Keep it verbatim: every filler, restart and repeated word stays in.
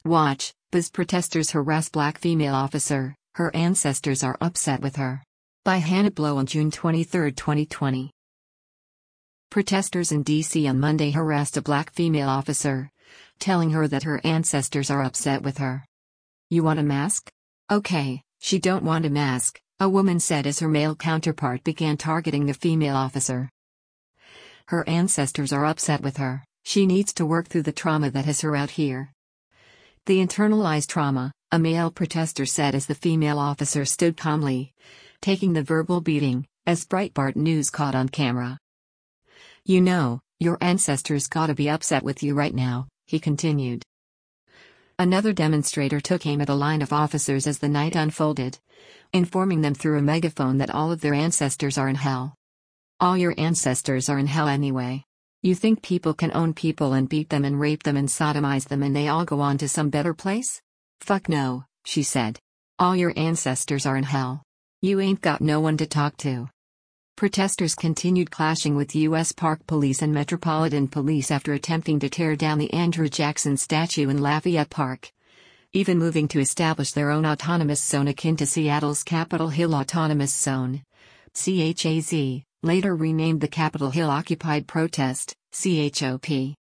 Watch, as protesters harass black female officer, her ancestors are upset with her. By Hannah Blow on June twenty-third, twenty twenty. Protesters in D C on Monday harassed a black female officer, telling her that her ancestors are upset with her. "You want a mask? Okay, she don't want a mask," a woman said as her male counterpart began targeting the female officer. Her ancestors are upset with her, she needs to work through the trauma that has her out here. The internalized trauma, a male protester said as the female officer stood calmly, taking the verbal beating, as Breitbart News caught on camera. "You know, your ancestors gotta be upset with you right now," he continued. Another demonstrator took aim at a line of officers as the night unfolded, informing them through a megaphone that all of their ancestors are in hell. "All your ancestors are in hell anyway. You think people can own people and beat them and rape them and sodomize them and they all go on to some better place? Fuck no," she said. "All your ancestors are in hell. You ain't got no one to talk to." Protesters continued clashing with U S Park Police and Metropolitan Police after attempting to tear down the Andrew Jackson statue in Lafayette Park, even moving to establish their own autonomous zone akin to Seattle's Capitol Hill Autonomous Zone, C H A Z, later renamed the Capitol Hill Occupied Protest, C H O P.